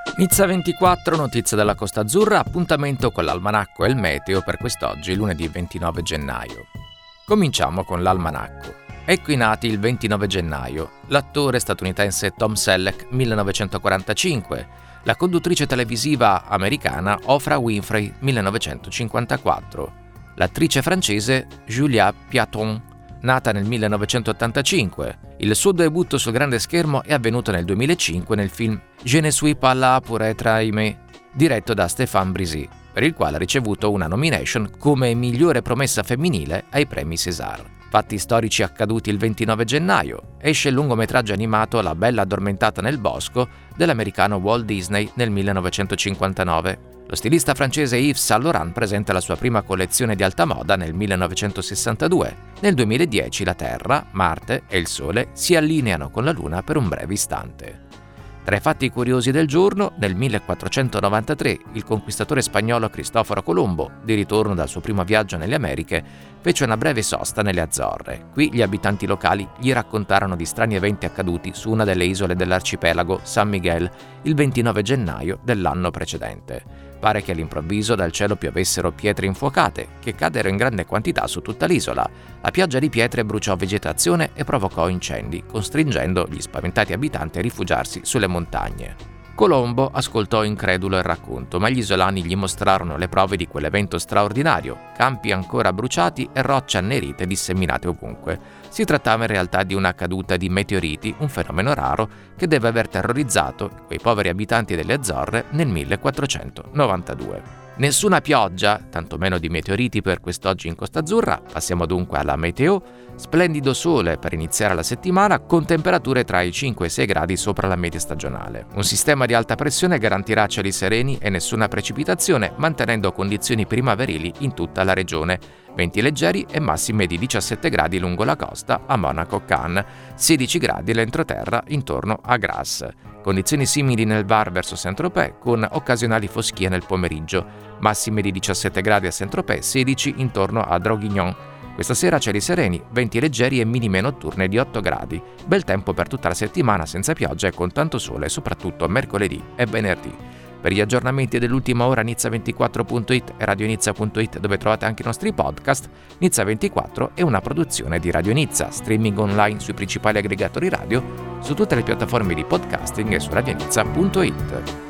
Nizza 24, notizie dalla Costa Azzurra, appuntamento con l'almanacco e il meteo per quest'oggi, lunedì 29 gennaio. Cominciamo con l'almanacco. Ecco i nati il 29 gennaio, l'attore statunitense Tom Selleck, 1945, la conduttrice televisiva americana Oprah Winfrey, 1954, l'attrice francese Julia Piaton, nata nel 1985. Il suo debutto sul grande schermo è avvenuto nel 2005 nel film Je ne suis pas là pour être aimé, diretto da Stéphane Brisé, per il quale ha ricevuto una nomination come migliore promessa femminile ai premi César. Fatti storici accaduti il 29 gennaio, esce il lungometraggio animato La bella addormentata nel bosco dell'americano Walt Disney nel 1959. Lo stilista francese Yves Saint Laurent presenta la sua prima collezione di alta moda nel 1962. Nel 2010 la Terra, Marte e il Sole si allineano con la Luna per un breve istante. Tra i fatti curiosi del giorno, nel 1493 il conquistatore spagnolo Cristoforo Colombo, di ritorno dal suo primo viaggio nelle Americhe, fece una breve sosta nelle Azzorre. Qui gli abitanti locali gli raccontarono di strani eventi accaduti su una delle isole dell'arcipelago San Miguel il 29 gennaio dell'anno precedente. Pare che all'improvviso dal cielo piovessero pietre infuocate, che caddero in grande quantità su tutta l'isola. La pioggia di pietre bruciò vegetazione e provocò incendi, costringendo gli spaventati abitanti a rifugiarsi sulle montagne. Colombo ascoltò incredulo il racconto, ma gli isolani gli mostrarono le prove di quell'evento straordinario, campi ancora bruciati e rocce annerite disseminate ovunque. Si trattava in realtà di una caduta di meteoriti, un fenomeno raro che deve aver terrorizzato quei poveri abitanti delle Azzorre nel 1492. Nessuna pioggia, tantomeno di meteoriti per quest'oggi in Costa Azzurra. Passiamo dunque alla meteo. Splendido sole per iniziare la settimana con temperature tra i 5 e i 6 gradi sopra la media stagionale. Un sistema di alta pressione garantirà cieli sereni e nessuna precipitazione, mantenendo condizioni primaverili in tutta la regione. Venti leggeri e massime di 17 gradi lungo la costa a Monaco-Cannes, 16 gradi all'entroterra intorno a Grasse. Condizioni simili nel Var verso Saint-Tropez con occasionali foschie nel pomeriggio, massime di 17 gradi a Saint-Tropez, 16 intorno a Draguignan. Questa sera cieli sereni, venti leggeri e minime notturne di 8 gradi. Bel tempo per tutta la settimana senza pioggia e con tanto sole, soprattutto mercoledì e venerdì. Per gli aggiornamenti dell'ultima ora Nizza24.it e radionizza.it, dove trovate anche i nostri podcast. Nizza24 è una produzione di Radio Nizza, streaming online sui principali aggregatori radio, su tutte le piattaforme di podcasting e su radionizza.it.